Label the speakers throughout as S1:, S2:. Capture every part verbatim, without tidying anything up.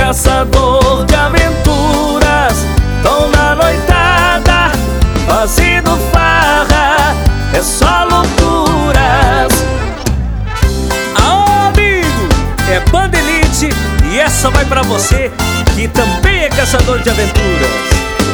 S1: caçador de aventuras. Tô na noitada, fazendo farra, é só loucuras.
S2: Aô, amigo, é Banda Elite e essa vai pra você que também é caçador de aventuras.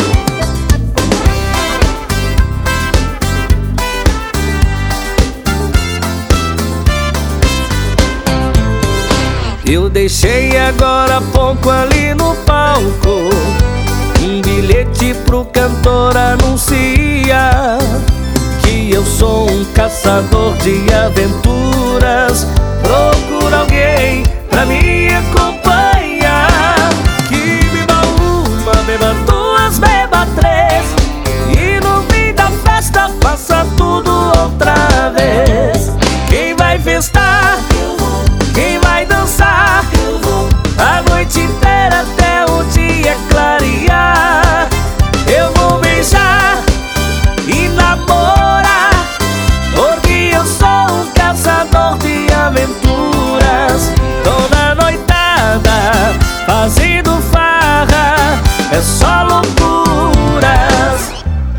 S1: Eu deixei agora há pouco ali no palco um bilhete pro cantor anuncia que eu sou um caçador de aventuras. Procura alguém pra me acompanhar, que beba uma, beba duas, beba três, e no fim da festa faça tudo outra vez. Quem vai festar? Quem vai dançar? A noite inteira até o dia clarear. Eu vou beijar e namorar, porque eu sou um caçador de aventuras. Tô na noitada, fazendo farra, é só loucuras.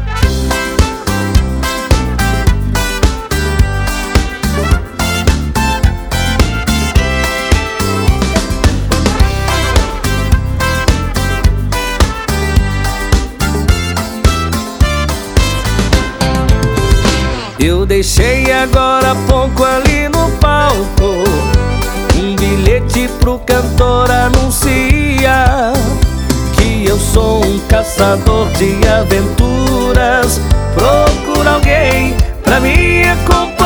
S1: Eu deixei agora há pouco ali no palco um bilhete pro cantor anuncia que eu sou um caçador de aventuras. Procura alguém pra me acompanhar,